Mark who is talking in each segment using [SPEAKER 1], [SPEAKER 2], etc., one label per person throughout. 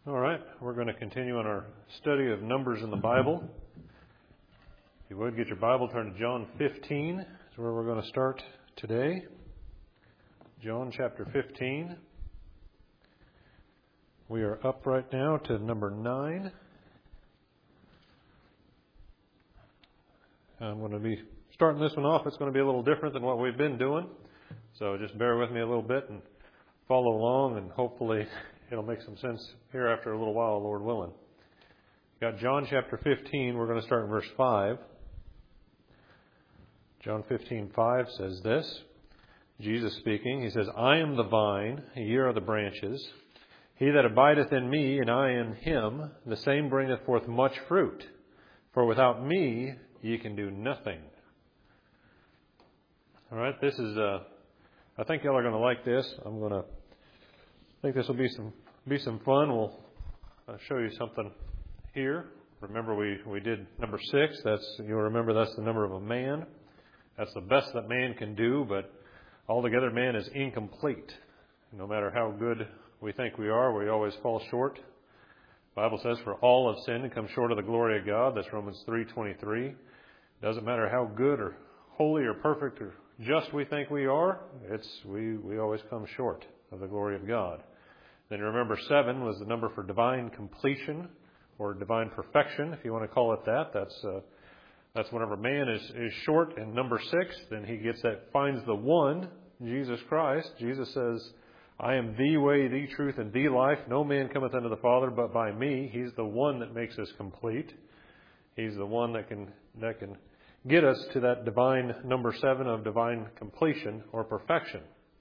[SPEAKER 1] All right, we're going to continue on our study of numbers in the Bible. If you would, get your Bible, turn to John 15. That's where we're going to start today. John chapter 15. We are up right now to number 9. I'm going to be starting this one off. It's going to be a little different than what we've been doing. So just bear with me a little bit and follow along, and hopefully it'll make some sense here after a little while, Lord willing. We've got John chapter 15. We're going to start in verse 5. John 15:5 says this. Jesus speaking, he says, I am the vine, ye are the branches. He that abideth in me, and I in him, the same bringeth forth much fruit. For without me, ye can do nothing. All right, this is, I think y'all are going to like this. I think this will be some fun. We'll show you something here. Remember, we did number 6. You'll remember that's the number of a man. That's the best that man can do, but altogether man is incomplete. No matter how good we think we are, we always fall short. The Bible says, for all have sinned and come short of the glory of God. That's Romans 3:23. Doesn't matter how good or holy or perfect or just we think we are, we always come short of the glory of God. Then remember 7 was the number for divine completion or divine perfection, if you want to call it that. That's whenever man is short. And number 6, then he finds the one, Jesus Christ. Jesus says, I am the way, the truth, and the life. No man cometh unto the Father but by me. He's the one that makes us complete. He's the one that can get us to that divine number 7 of divine completion or perfection.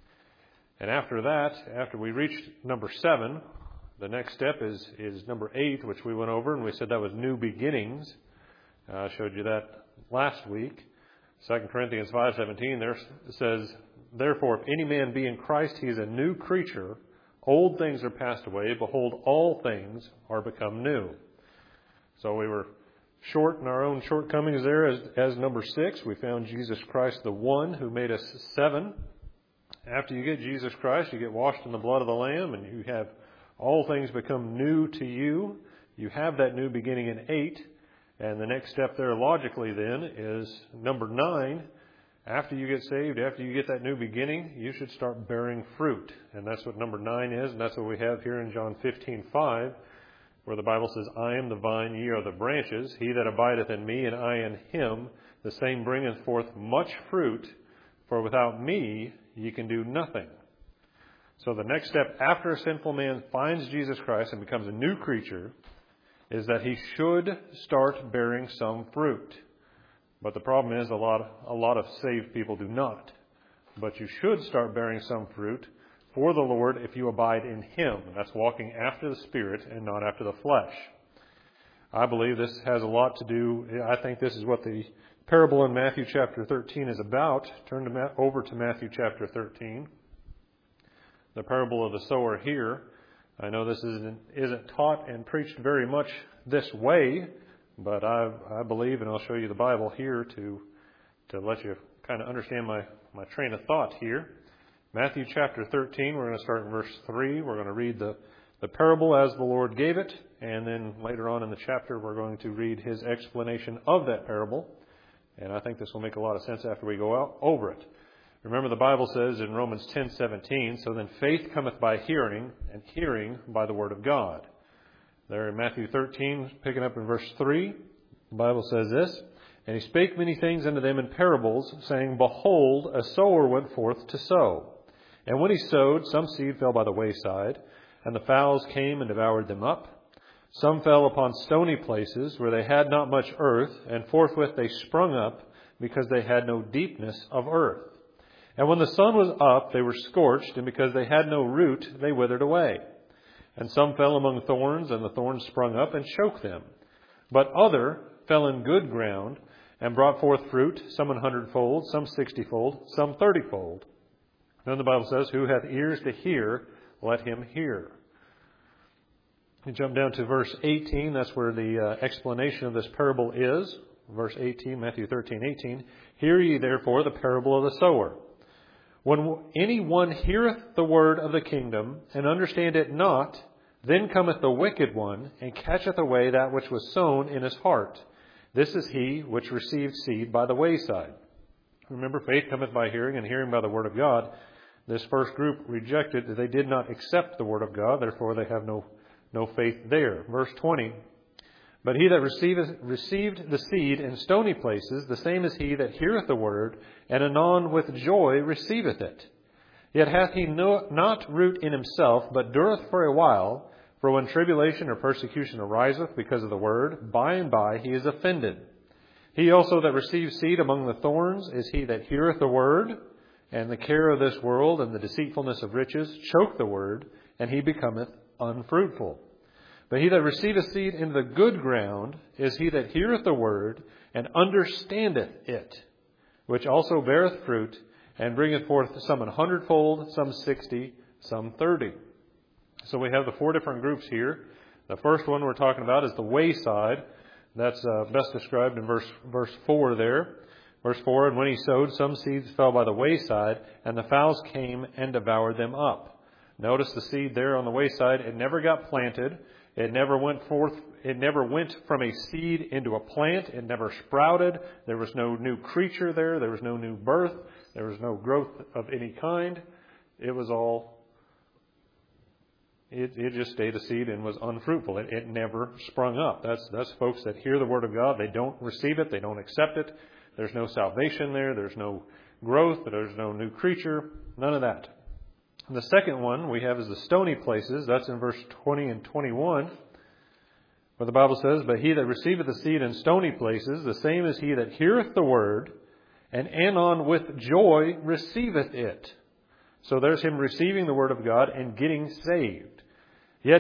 [SPEAKER 1] And after that, after we reach number 7, the next step is number 8, which we went over, and we said that was new beginnings. I showed you that last week. 2 Corinthians 5:17 there says, therefore, if any man be in Christ, he is a new creature. Old things are passed away. Behold, all things are become new. So we were short in our own shortcomings there as number 6. We found Jesus Christ, the one who made us 7. After you get Jesus Christ, you get washed in the blood of the Lamb, and you have all things become new to you. You have that new beginning in 8. And the next step there logically then is number 9. After you get saved, after you get that new beginning, you should start bearing fruit. And that's what number 9 is, and that's what we have here in John 15:5, where the Bible says, I am the vine, ye are the branches. He that abideth in me, and I in him, the same bringeth forth much fruit. For without me, ye can do nothing. So the next step after a sinful man finds Jesus Christ and becomes a new creature is that he should start bearing some fruit. But the problem is a lot of saved people do not. But you should start bearing some fruit for the Lord if you abide in him. That's walking after the Spirit and not after the flesh. I believe this has a lot to do. I think this is what the parable in Matthew chapter 13 is about. Turn over to Matthew chapter 13. The parable of the sower here. I know this isn't taught and preached very much this way, but I believe, and I'll show you the Bible here to let you kind of understand my train of thought here. Matthew chapter 13, we're going to start in verse 3. We're going to read the parable as the Lord gave it, and then later on in the chapter we're going to read his explanation of that parable. And I think this will make a lot of sense after we go over it. Remember, the Bible says in Romans 10:17, so then faith cometh by hearing, and hearing by the word of God. There in Matthew 13, picking up in verse 3, the Bible says this, and he spake many things unto them in parables, saying, behold, a sower went forth to sow. And when he sowed, some seed fell by the wayside, and the fowls came and devoured them up. Some fell upon stony places, where they had not much earth, and forthwith they sprung up, because they had no deepness of earth. And when the sun was up, they were scorched, and because they had no root, they withered away. And some fell among thorns, and the thorns sprung up and choked them. But other fell in good ground, and brought forth fruit, some 100-fold, some 60-fold, some 30-fold. Then the Bible says, who hath ears to hear, let him hear. You jump down to verse 18. That's where the explanation of this parable is. Verse 18, Matthew 13:18. Hear ye therefore the parable of the sower. When any one heareth the word of the kingdom, and understand it not, Then cometh the wicked one, and catcheth away that which was sown in his heart. This is he which received seed by the wayside. Remember, faith cometh by hearing, and hearing by the word of God. This first group rejected, they did not accept the word of God, therefore they have no faith there. Verse 20, But he that received the seed in stony places, the same is he that heareth the word, and anon with joy receiveth it. Yet hath he not root in himself, but dureth for a while. For when tribulation or persecution ariseth because of the word, by and by he is offended. He also that receives seed among the thorns is he that heareth the word, and the care of this world and the deceitfulness of riches choke the word, and he becometh unfruitful. But he that receiveth seed into the good ground is he that heareth the word, and understandeth it, which also beareth fruit, and bringeth forth some 100-fold, some 60, some 30. So we have the four different groups here. The first one we're talking about is the wayside. That's best described in verse 4 there. Verse 4, And when he sowed, some seeds fell by the wayside, and the fowls came and devoured them up. Notice the seed there on the wayside. It never got planted. It never went forth. It never went from a seed into a plant. It never sprouted. There was no new creature there. There was no new birth. There was no growth of any kind. It was all, it just stayed a seed and was unfruitful. It never sprung up. That's folks that hear the word of God. They don't receive it. They don't accept it. There's no salvation there. There's no growth. There's no new creature. None of that. And the second one we have is the stony places. That's in verse 20 and 21. Where the Bible says, But he that receiveth the seed in stony places, the same is he that heareth the word, and anon with joy receiveth it. So there's him receiving the word of God and getting saved. Yet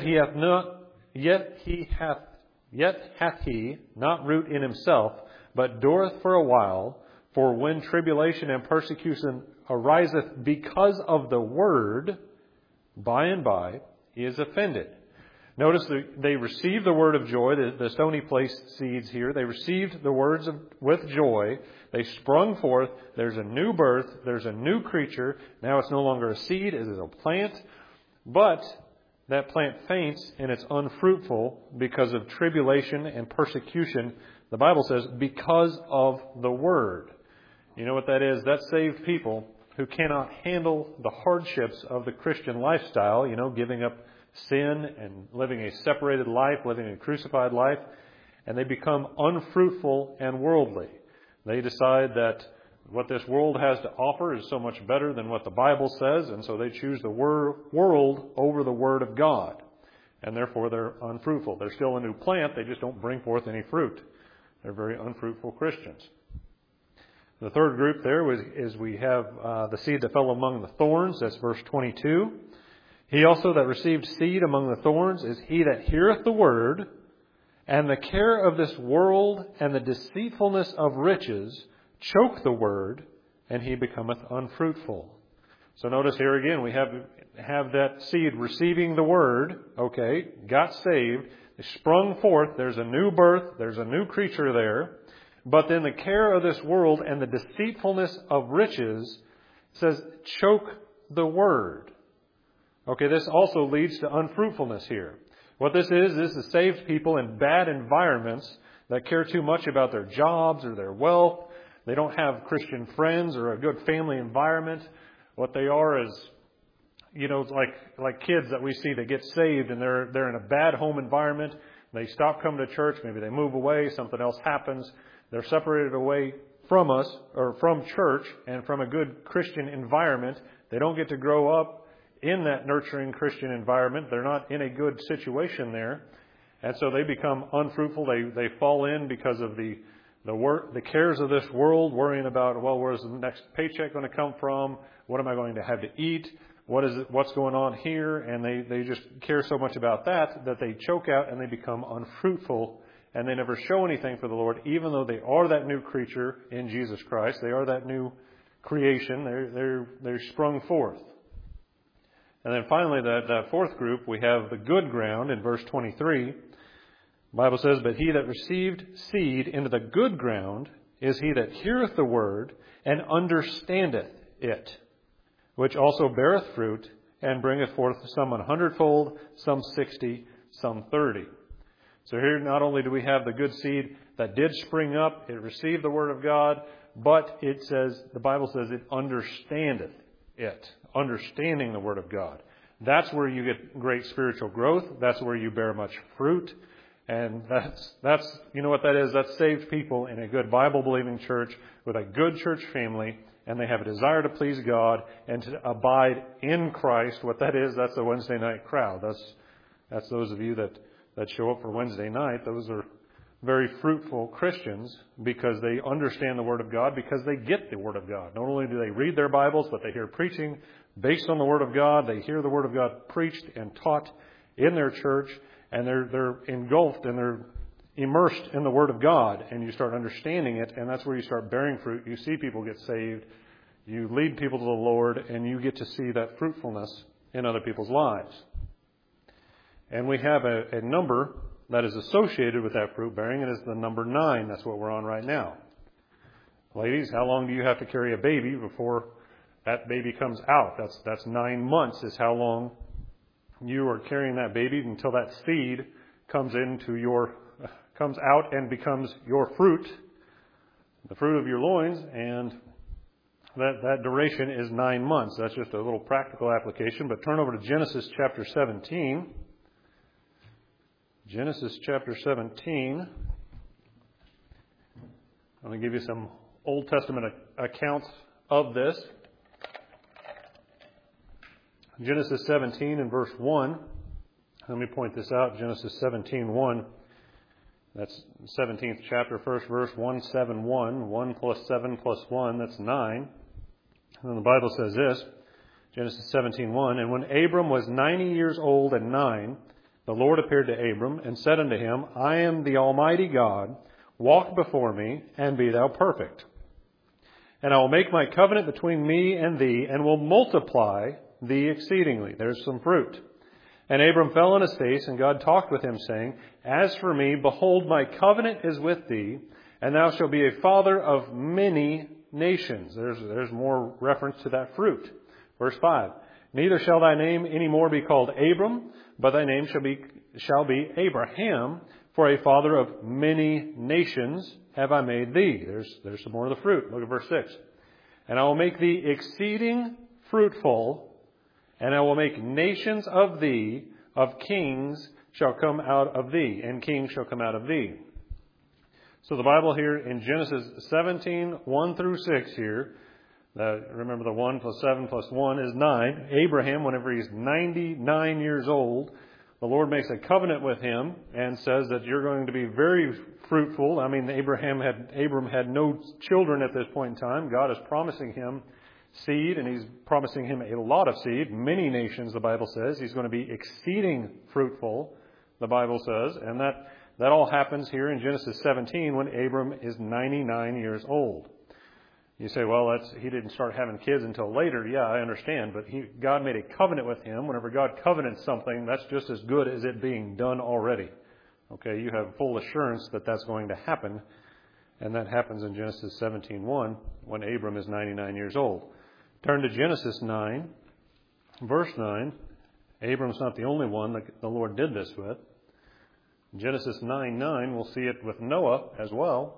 [SPEAKER 1] hath he not root in himself, but dureth for a while. For when tribulation and persecution ariseth because of the word, by and by he is offended. Notice they received the word of joy, the stony place seeds here. They received the words with joy. They sprung forth. There's a new birth. There's a new creature. Now it's no longer a seed. It is a plant. But that plant faints and it's unfruitful because of tribulation and persecution. The Bible says, because of the word. You know what that is? That's saved people who cannot handle the hardships of the Christian lifestyle, giving up sin and living a separated life, living a crucified life, and they become unfruitful and worldly. They decide that what this world has to offer is so much better than what the Bible says, and so they choose the world over the Word of God, and therefore they're unfruitful. They're still a new plant, they just don't bring forth any fruit. They're very unfruitful Christians. The third group there is we have the seed that fell among the thorns. That's verse 22. He also that received seed among the thorns is he that heareth the word, and the care of this world and the deceitfulness of riches choke the word, and he becometh unfruitful. So notice here again, we have that seed receiving the word, got saved, they sprung forth, there's a new birth, there's a new creature there. But then the care of this world and the deceitfulness of riches says choke the word. This also leads to unfruitfulness here. What this is saved people in bad environments that care too much about their jobs or their wealth. They don't have Christian friends or a good family environment. What they are is, like kids that we see that get saved and they're in a bad home environment. They stop coming to church. Maybe they move away. Something else happens. They're separated away from us or from church and from a good Christian environment. They don't get to grow up in that nurturing Christian environment. They're not in a good situation there. And so they become unfruitful. They fall in because of the cares of this world, worrying about, where's the next paycheck going to come from? What am I going to have to eat? What's going on here? And they just care so much about that they choke out and they become unfruitful. And they never show anything for the Lord, even though they are that new creature in Jesus Christ. They are that new creation. They're sprung forth. And then finally, that fourth group, we have the good ground in verse 23. The Bible says, But he that received seed into the good ground is he that heareth the word and understandeth it, which also beareth fruit and bringeth forth some 100-fold, some 60, some 30. So here not only do we have the good seed that did spring up, it received the Word of God, but it says, the Bible says it understandeth it, understanding the Word of God. That's where you get great spiritual growth. That's where you bear much fruit. And that's you know what that is? That's saved people in a good Bible-believing church with a good church family, and they have a desire to please God and to abide in Christ. What that is, that's the Wednesday night crowd. That's those of you that show up for Wednesday night. Those are very fruitful Christians because they understand the Word of God, because they get the Word of God. Not only do they read their Bibles, but they hear preaching based on the Word of God. They hear the Word of God preached and taught in their church, and they're engulfed and they're immersed in the Word of God, and you start understanding it, and that's where you start bearing fruit. You see people get saved, you lead people to the Lord, and you get to see that fruitfulness in other people's lives. And we have a number that is associated with that fruit bearing. It is the number 9. That's what we're on right now. Ladies, how long do you have to carry a baby before that baby comes out? That's 9 months is how long you are carrying that baby until that seed comes out and becomes your fruit, the fruit of your loins, and that duration is 9 months. That's just a little practical application. But turn over to Genesis chapter 17. Genesis chapter 17. I'm going to give you some Old Testament accounts of this. Genesis 17 and verse 1. Let me point this out. Genesis 17:1. That's 17th chapter, first verse, 171. 1 plus 7 plus 1, that's 9. And then the Bible says this, Genesis 17:1. And when Abram was 90 years old and 9, the Lord appeared to Abram and said unto him, I am the Almighty God. Walk before me, and be thou perfect. And I will make my covenant between me and thee, and will multiply thee exceedingly. There's some fruit. And Abram fell on his face, and God talked with him, saying, As for me, behold, my covenant is with thee, and thou shalt be a father of many nations. There's more reference to that fruit. Verse 5. Neither shall thy name any more be called Abram, but thy name shall be Abraham, for a father of many nations have I made thee. There's some more of the fruit. Look at verse 6. And I will make thee exceeding fruitful, and I will make nations of thee, of kings shall come out of thee, and kings shall come out of thee. So the Bible here in Genesis 17, 1 through 6 here, remember the 1 plus 7 plus 1 is 9. Abraham, whenever he's 99 years old, the Lord makes a covenant with him and says that you're going to be very fruitful. I mean, Abram had no children at this point in time. God is promising him seed, and he's promising him a lot of seed. Many nations, the Bible says. He's going to be exceeding fruitful, the Bible says. And that all happens here in Genesis 17 when Abram is 99 years old. You say, well, he didn't start having kids until later. Yeah, I understand. But God made a covenant with him. Whenever God covenants something, that's just as good as it being done already. Okay, you have full assurance that that's going to happen. And that happens in Genesis 17:1 when Abram is 99 years old. Turn to Genesis 9, verse 9. Abram's not the only one that the Lord did this with. Genesis 9:9, we'll see it with Noah as well.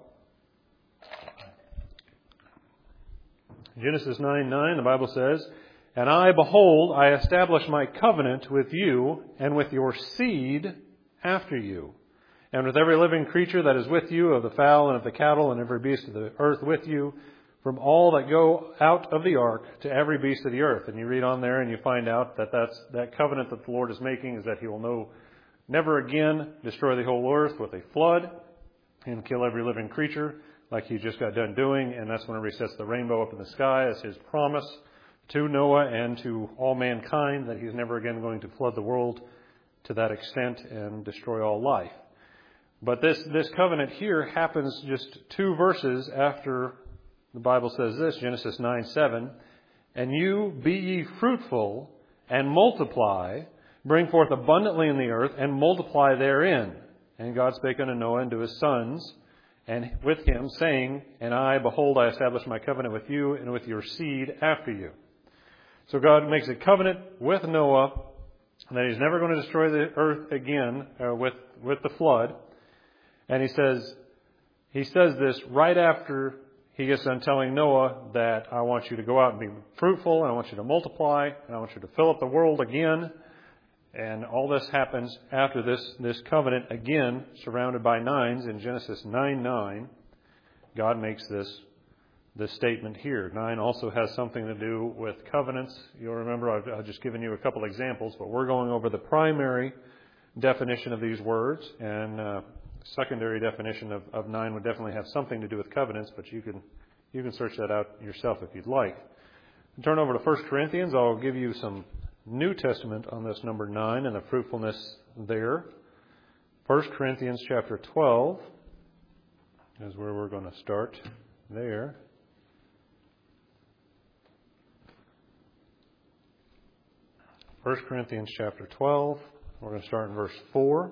[SPEAKER 1] Genesis 9:9, the Bible says, And I, behold, I establish my covenant with you and with your seed after you, and with every living creature that is with you, of the fowl and of the cattle and every beast of the earth with you, from all that go out of the ark to every beast of the earth. And you read on there and you find out that covenant that the Lord is making is that he will never again destroy the whole earth with a flood and kill every living creature like he just got done doing. And that's whenever he sets the rainbow up in the sky as his promise to Noah and to all mankind, that he's never again going to flood the world to that extent and destroy all life. But this covenant here happens just 2 verses after the Bible says this, Genesis 9:7, And you be ye fruitful and multiply, bring forth abundantly in the earth, and multiply therein. And God spake unto Noah and to his sons, and with him, saying, And I, behold, I establish my covenant with you and with your seed after you. So God makes a covenant with Noah that He's never going to destroy the earth again with the flood. And He says this right after He gets done telling Noah that I want you to go out and be fruitful, and I want you to multiply, and I want you to fill up the world again. And all this happens after this covenant again, surrounded by nines in Genesis 9:9. God makes this statement here. 9 also has something to do with covenants. You'll remember I've just given you a couple examples, but we're going over the primary definition of these words, and secondary definition of 9 would definitely have something to do with covenants, but you can search that out yourself if you'd like. Turn over to 1 Corinthians. I'll give you some New Testament on this number 9 and the fruitfulness there. 1 Corinthians chapter 12 is where we're going to start there. 1 Corinthians chapter 12, we're going to start in verse 4.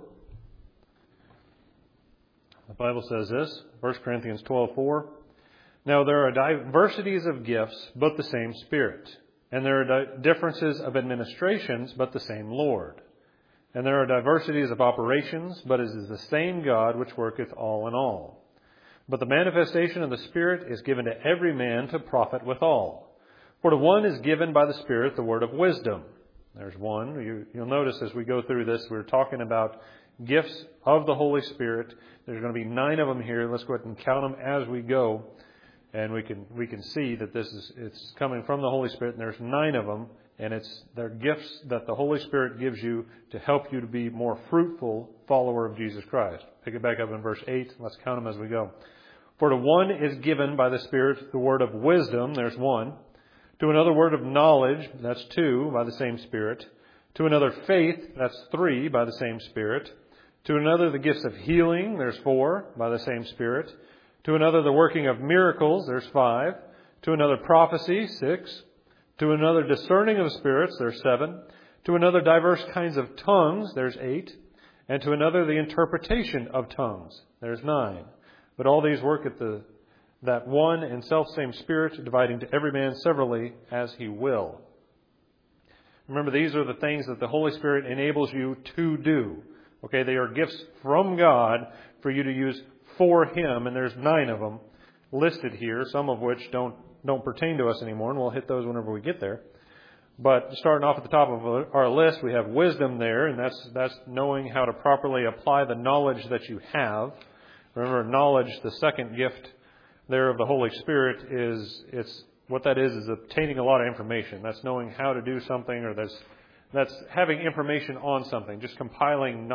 [SPEAKER 1] The Bible says this, 1 Corinthians 12:4. Now there are diversities of gifts, but the same Spirit. And there are differences of administrations, but the same Lord. And there are diversities of operations, but it is the same God which worketh all in all. But the manifestation of the Spirit is given to every man to profit withal. For to one is given by the Spirit the word of wisdom. There's one. You'll notice as we go through this, we're talking about gifts of the Holy Spirit. There's going to be 9 of them here. Let's go ahead and count them as we go. And we can see that it's coming from the Holy Spirit, and there's 9 of them, and they're gifts that the Holy Spirit gives you to help you to be more fruitful follower of Jesus Christ. Pick it back up in verse 8. Let's count them as we go. For to one is given by the Spirit the word of wisdom. There's 1. To another word of knowledge. That's 2 by the same Spirit. To another faith. That's 3 by the same Spirit. To another the gifts of healing. There's 4 by the same Spirit. To another the working of miracles, there's 5. To another prophecy, 6. To another discerning of spirits, there's 7. To another diverse kinds of tongues, there's 8. And to another the interpretation of tongues, there's 9. But all these work at that one and self-same Spirit, dividing to every man severally as he will. Remember, these are the things that the Holy Spirit enables you to do. Okay, they are gifts from God for you to use for Him, and there's 9 of them listed here, some of which don't pertain to us anymore, and we'll hit those whenever we get there. But starting off at the top of our list, we have wisdom there, and that's knowing how to properly apply the knowledge that you have. Remember, knowledge, the second gift there of the Holy Spirit, is obtaining a lot of information. That's knowing how to do something, or that's having information on something, just compiling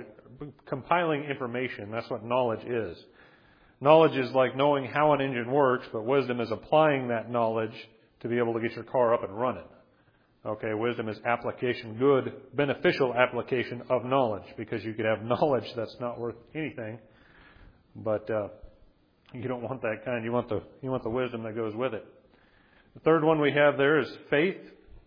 [SPEAKER 1] information. That's what knowledge is. Knowledge is like knowing how an engine works, but wisdom is applying that knowledge to be able to get your car up and running. Okay, wisdom is application, good, beneficial application of knowledge, because you could have knowledge that's not worth anything, but you don't want that kind. You want the wisdom that goes with it. The third one we have there is faith,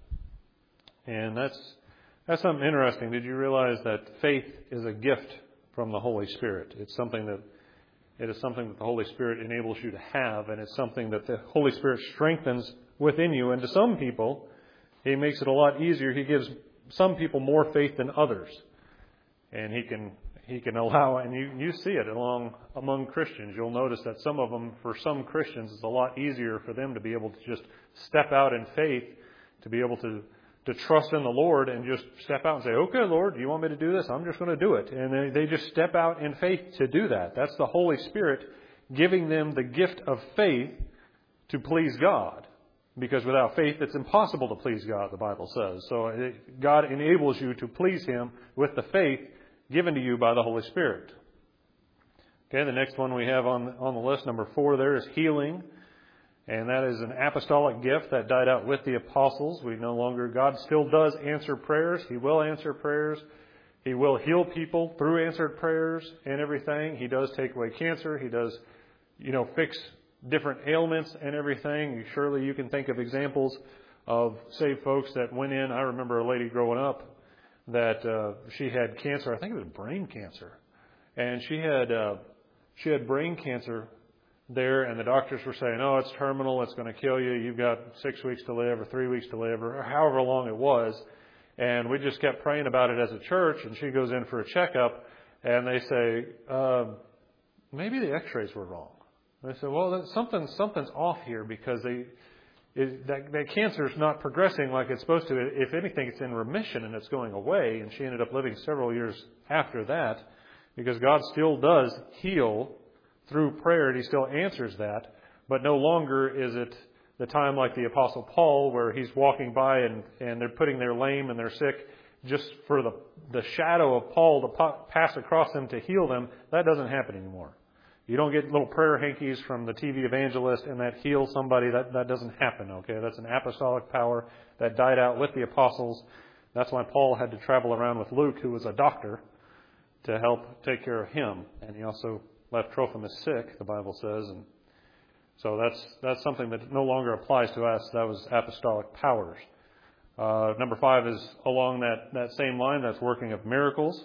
[SPEAKER 1] and that's something interesting. Did you realize that faith is a gift from the Holy Spirit? It is something that the Holy Spirit enables you to have, and it's something that the Holy Spirit strengthens within you. And to some people, He makes it a lot easier. He gives some people more faith than others, and He can allow, and you see it among Christians. You'll notice that some of them, for some Christians, it's a lot easier for them to be able to just step out in faith, to be able to trust in the Lord and just step out and say, okay, Lord, do you want me to do this? I'm just going to do it. And they just step out in faith to do that. That's the Holy Spirit giving them the gift of faith to please God. Because without faith, it's impossible to please God, the Bible says. So God enables you to please Him with the faith given to you by the Holy Spirit. Okay, the next one we have on the list, number 4 there, is healing. And that is an apostolic gift that died out with the apostles. God still does answer prayers. He will answer prayers. He will heal people through answered prayers and everything. He does take away cancer. He does, fix different ailments and everything. Surely you can think of examples of saved folks that went in. I remember a lady growing up that she had cancer. I think it was brain cancer. And she had brain cancer there, and the doctors were saying, oh, it's terminal, it's going to kill you, you've got 6 weeks to live or 3 weeks to live, or however long it was. And we just kept praying about it as a church, and she goes in for a checkup, and they say, maybe the x-rays were wrong. And I said, well, something's off here, because that cancer is not progressing like it's supposed to. If anything, it's in remission and it's going away. And she ended up living several years after that, because God still does heal through prayer, and He still answers that. But no longer is it the time like the Apostle Paul, where he's walking by and they're putting their lame and they're sick just for the shadow of Paul to pass across them to heal them. That doesn't happen anymore. You don't get little prayer hankies from the TV evangelist and that heals somebody. That doesn't happen, okay? That's an apostolic power that died out with the apostles. That's why Paul had to travel around with Luke, who was a doctor, to help take care of him. And he also left Trophimus sick, the Bible says. And so that's something that no longer applies to us. That was apostolic powers. Number 5 is along that same line. That's working of miracles.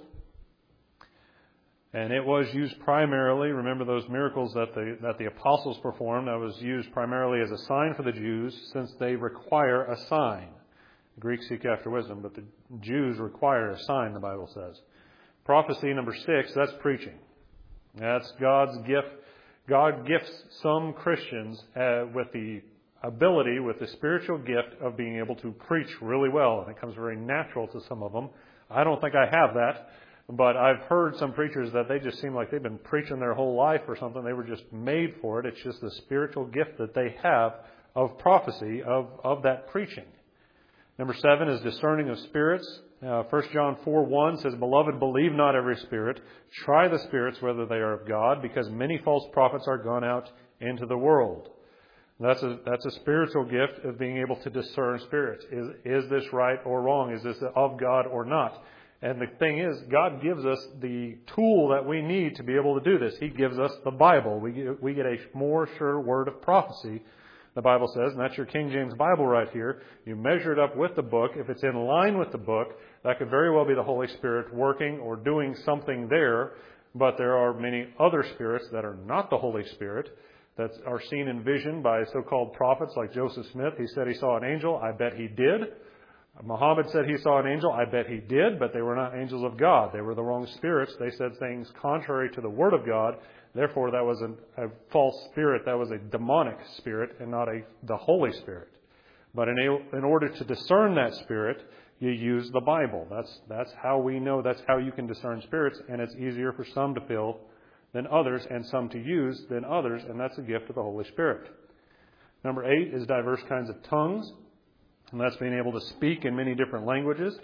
[SPEAKER 1] And it was used primarily, remember those miracles that the apostles performed, that was used primarily as a sign for the Jews, since they require a sign. The Greeks seek after wisdom, but the Jews require a sign, the Bible says. Prophecy, number 6, that's preaching. That's God's gift. God gifts some Christians with the ability, with the spiritual gift of being able to preach really well. And it comes very natural to some of them. I don't think I have that. But I've heard some preachers that they just seem like they've been preaching their whole life or something. They were just made for it. It's just the spiritual gift that they have of prophecy, of that preaching. Number 7 is discerning of spirits. 1 John 4:1 says, Beloved, believe not every spirit. Try the spirits whether they are of God, because many false prophets are gone out into the world. That's a spiritual gift of being able to discern spirits. Is this right or wrong? Is this of God or not? And the thing is, God gives us the tool that we need to be able to do this. He gives us the Bible. We get a more sure word of prophecy, the Bible says, and that's your King James Bible right here. You measure it up with the book. If it's in line with the book, that could very well be the Holy Spirit working or doing something there. But there are many other spirits that are not the Holy Spirit that are seen in vision by so-called prophets like Joseph Smith. He said he saw an angel. I bet he did. Muhammad said he saw an angel. I bet he did, but they were not angels of God. They were the wrong spirits. They said things contrary to the Word of God. Therefore, that was a false spirit. That was a demonic spirit and not the Holy Spirit. But in order to discern that spirit, you use the Bible. That's how we know. That's how you can discern spirits, and it's easier for some to feel than others, and some to use than others, and that's a gift of the Holy Spirit. Number 8 is diverse kinds of tongues. And that's being able to speak in many different languages.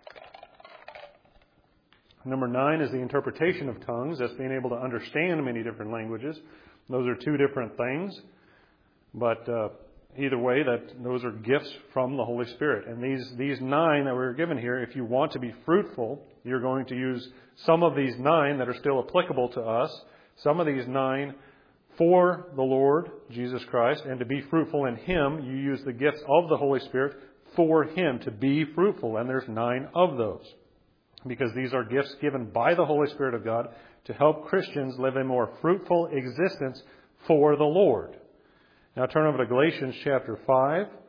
[SPEAKER 1] Number 9 is the interpretation of tongues. That's being able to understand many different languages. Those are two different things. But either way, those are gifts from the Holy Spirit. And these 9 that we were given here, if you want to be fruitful, you're going to use some of these 9 that are still applicable to us. Some of these 9 for the Lord Jesus Christ, and to be fruitful in Him, you use the gifts of the Holy Spirit for Him to be fruitful. And there's 9 of those, because these are gifts given by the Holy Spirit of God to help Christians live a more fruitful existence for the Lord. Now turn over to Galatians chapter 5. I'd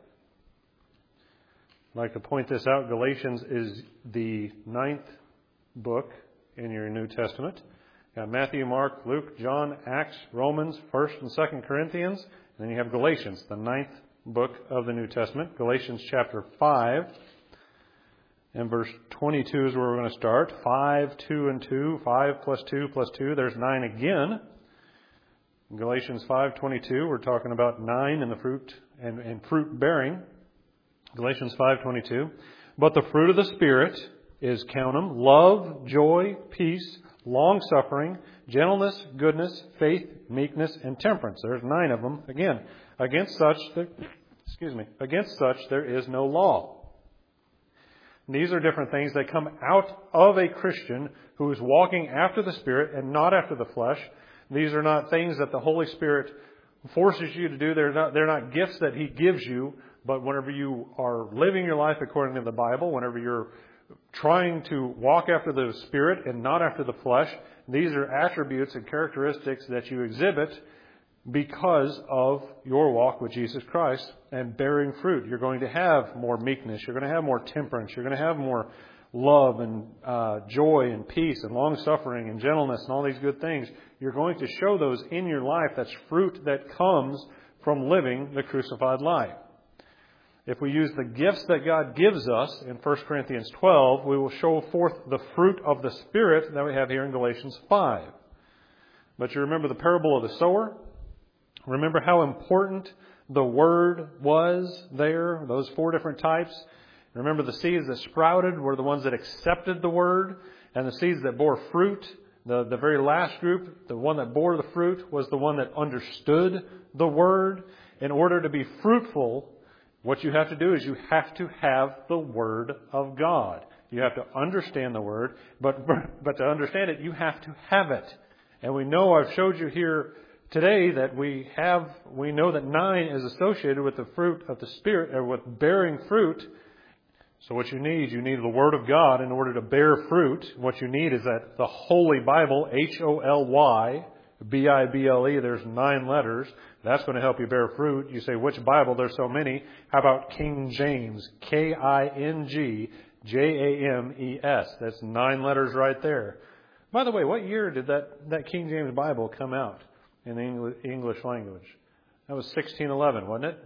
[SPEAKER 1] like to point this out. Galatians is the 9th book in your New Testament. You got Matthew, Mark, Luke, John, Acts, Romans, 1st and 2nd Corinthians. And then you have Galatians, the 9th book of the New Testament. Galatians chapter 5 and verse 22 is where we're going to start. 5, 2, and 2. 5 plus 2 plus 2. There's 9 again. In Galatians 5:22, we're talking about 9 in the fruit and fruit bearing. Galatians 5:22. But the fruit of the Spirit is, count them, love, joy, peace, long-suffering, gentleness, goodness, faith, meekness, and temperance. There's 9 of them. Again, against such there is no law. And these are different things that come out of a Christian who is walking after the Spirit and not after the flesh. These are not things that the Holy Spirit forces you to do. They're not gifts that He gives you. But whenever you are living your life according to the Bible, whenever you're trying to walk after the Spirit and not after the flesh, these are attributes and characteristics that you exhibit because of your walk with Jesus Christ and bearing fruit. You're going to have more meekness. You're going to have more temperance. You're going to have more love and joy and peace and long-suffering and gentleness and all these good things. You're going to show those in your life. That's fruit that comes from living the crucified life. If we use the gifts that God gives us in 1 Corinthians 12, we will show forth the fruit of the Spirit that we have here in Galatians 5. But you remember the parable of the sower? Remember how important the Word was there, those 4 different types? Remember the seeds that sprouted were the ones that accepted the Word, and the seeds that bore fruit, the very last group, the one that bore the fruit, was the one that understood the Word. In order to be fruitful, what you have to do is you have to have the Word of God. You have to understand the Word, but to understand it, you have to have it. And we know, I've showed you here today, that we know that 9 is associated with the fruit of the Spirit, or with bearing fruit. So what you need the Word of God in order to bear fruit. What you need is that the Holy Bible, Holy Bible, there's 9 letters. That's going to help you bear fruit. You say, which Bible? There's so many. How about King James? Kingjames. That's 9 letters right there. By the way, what year did that King James Bible come out in the English language? That was 1611, wasn't it?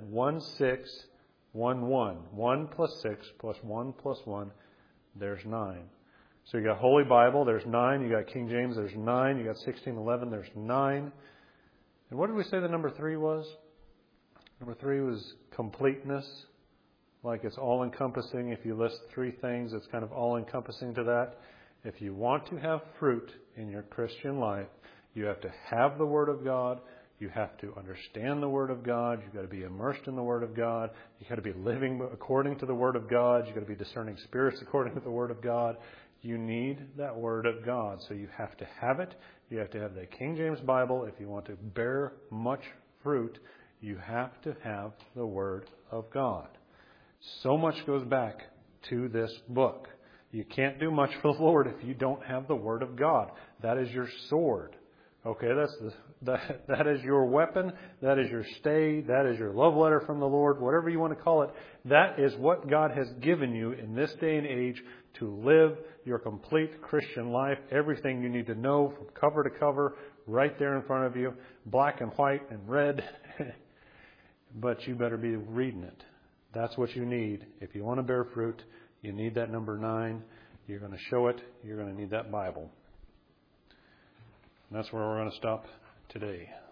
[SPEAKER 1] 1611. 1 plus 6 plus 1 plus 1, there's 9. So you got Holy Bible, there's 9. You got King James, there's 9. You got 1611, there's 9. And what did we say the number 3 was? Number 3 was completeness. Like it's all-encompassing. If you list 3 things, it's kind of all-encompassing to that. If you want to have fruit in your Christian life, you have to have the Word of God. You have to understand the Word of God. You've got to be immersed in the Word of God. You've got to be living according to the Word of God. You've got to be discerning spirits according to the Word of God. You need that Word of God. So you have to have it. You have to have the King James Bible. If you want to bear much fruit, you have to have the Word of God. So much goes back to this book. You can't do much for the Lord if you don't have the Word of God. That is your sword. Okay, that is your weapon. That is your stay. That is your love letter from the Lord. Whatever you want to call it, that is what God has given you in this day and age to live your complete Christian life. Everything you need to know from cover to cover, right there in front of you, black and white and red. But you better be reading it. That's what you need. If you want to bear fruit, you need that number 9. You're going to show it. You're going to need that Bible. And that's where we're going to stop today.